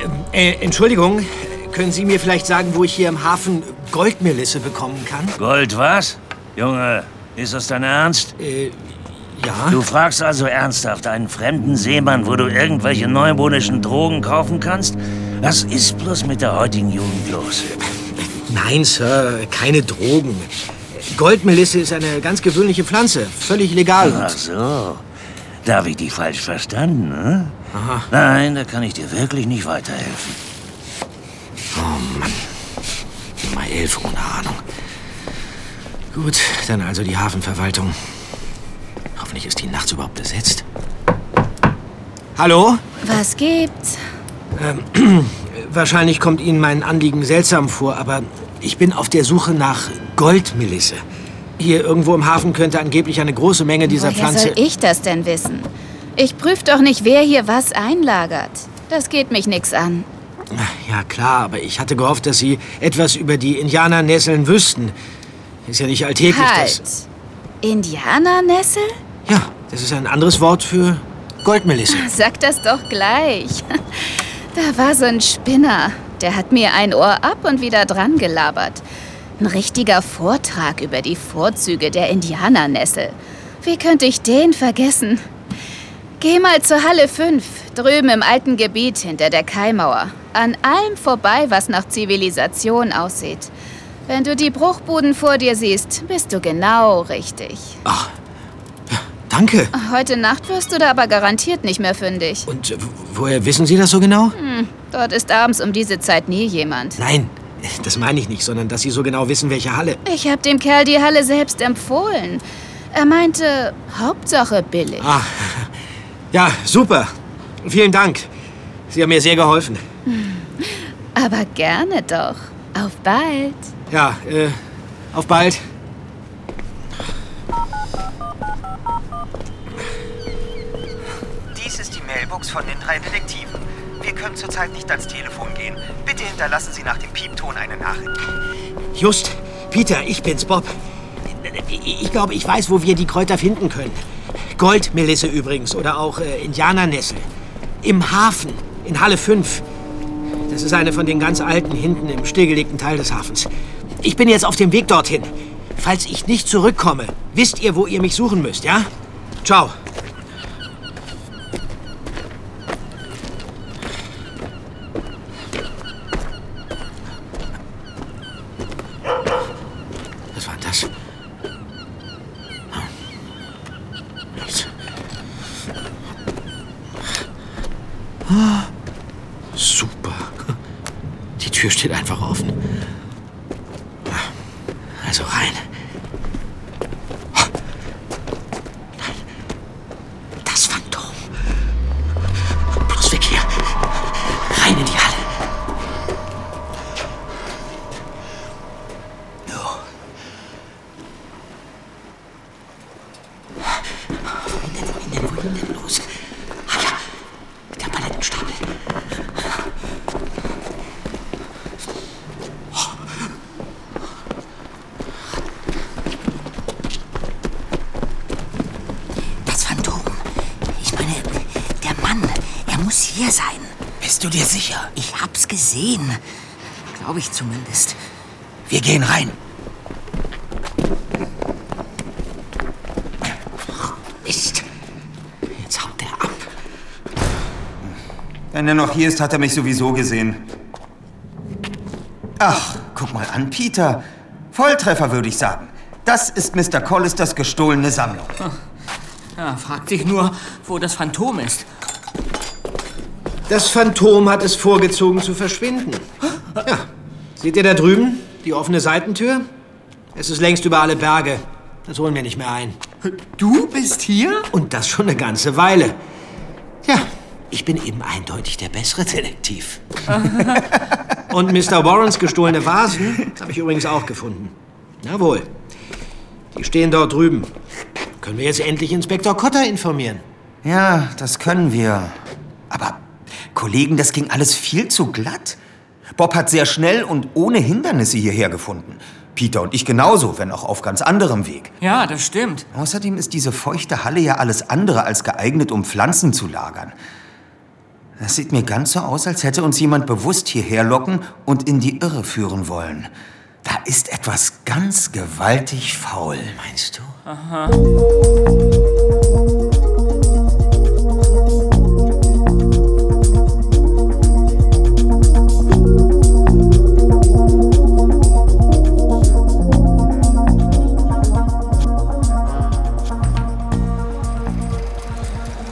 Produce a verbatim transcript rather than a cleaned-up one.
Äh, Entschuldigung, können Sie mir vielleicht sagen, wo ich hier im Hafen Goldmelisse bekommen kann? Gold was? Junge, ist das dein Ernst? Äh, ja. Du fragst also ernsthaft einen fremden Seemann, wo du irgendwelche neumodischen Drogen kaufen kannst? Was ist bloß mit der heutigen Jugend los? Nein, Sir, keine Drogen. Goldmelisse ist eine ganz gewöhnliche Pflanze, völlig legal. Ach so, da habe ich dich falsch verstanden, ne? Aha. Nein, da kann ich dir wirklich nicht weiterhelfen. Oh Mann, Nummer elf ohne Ahnung. Gut, dann also die Hafenverwaltung. Hoffentlich ist die nachts überhaupt besetzt. Hallo? Was gibt's? Ähm, wahrscheinlich kommt Ihnen mein Anliegen seltsam vor, aber ich bin auf der Suche nach Goldmelisse. Hier irgendwo im Hafen könnte angeblich eine große Menge dieser Woher Pflanze... soll ich das denn wissen? Ich prüfe doch nicht, wer hier was einlagert. Das geht mich nix an. Ja, klar, aber ich hatte gehofft, dass Sie etwas über die Indianernesseln wüssten. Ist ja nicht alltäglich, Halt! dass... Indianernessel? Ja, das ist ein anderes Wort für Goldmelisse. Sag das doch gleich. Da war so ein Spinner. Der hat mir ein Ohr ab und wieder dran gelabert. Ein richtiger Vortrag über die Vorzüge der Indianernessel. Wie könnte ich den vergessen? Geh mal zur Halle fünf, drüben im alten Gebiet hinter der Kaimauer. An allem vorbei, was nach Zivilisation aussieht. Wenn du die Bruchbuden vor dir siehst, bist du genau richtig. Ach, ja, danke. Heute Nacht wirst du da aber garantiert nicht mehr fündig. Und äh, woher wissen Sie das so genau? Hm, dort ist abends um diese Zeit nie jemand. Nein, das meine ich nicht, sondern dass Sie so genau wissen, welche Halle. Ich habe dem Kerl die Halle selbst empfohlen. Er meinte, Hauptsache billig. Ah, ja, super. Vielen Dank. Sie haben mir sehr geholfen. Aber gerne doch. Auf bald. Ja, äh, auf bald. Dies ist die Mailbox von den drei Detektiven. Wir können zurzeit nicht ans Telefon gehen. Bitte hinterlassen Sie nach dem Piepton eine Nachricht. Just, Peter, ich bin's, Bob. Ich glaube, ich weiß, wo wir die Kräuter finden können. Goldmelisse übrigens oder auch äh, Indianernessel. Im Hafen, in Halle fünf. Das ist eine von den ganz alten, hinten im stillgelegten Teil des Hafens. Ich bin jetzt auf dem Weg dorthin. Falls ich nicht zurückkomme, wisst ihr, wo ihr mich suchen müsst, ja? Ciao. Was war das? Nichts. Super. Die Tür steht einfach offen. Also rein. Nein. Das Phantom. Bloß weg hier. Rein in die Halle. No. Wohin denn, wohin denn, wohin denn los? Ah ja, der Palettenstapel. Hier sein. Bist du dir sicher? Ich hab's gesehen. Glaube ich zumindest. Wir gehen rein. Mist. Jetzt haut er ab. Wenn er noch hier ist, hat er mich sowieso gesehen. Ach, guck mal an, Peter. Volltreffer, würde ich sagen. Das ist Mister Collisters gestohlene Sammlung. Ja, fragt sich nur, wo das Phantom ist. Das Phantom hat es vorgezogen zu verschwinden. Ja. Seht ihr da drüben? Die offene Seitentür? Es ist längst über alle Berge. Das holen wir nicht mehr ein. Du bist hier? Und das schon eine ganze Weile. Ja, ich bin eben eindeutig der bessere Detektiv. Und Mister Warrens gestohlene Vasen habe ich übrigens auch gefunden. Jawohl. Die stehen dort drüben. Können wir jetzt endlich Inspektor Cotter informieren? Ja, das können wir. Aber, Kollegen, das ging alles viel zu glatt. Bob hat sehr schnell und ohne Hindernisse hierher gefunden. Peter und ich genauso, wenn auch auf ganz anderem Weg. Ja, das stimmt. Außerdem ist diese feuchte Halle ja alles andere als geeignet, um Pflanzen zu lagern. Das sieht mir ganz so aus, als hätte uns jemand bewusst hierher locken und in die Irre führen wollen. Da ist etwas ganz gewaltig faul. Meinst du? Aha.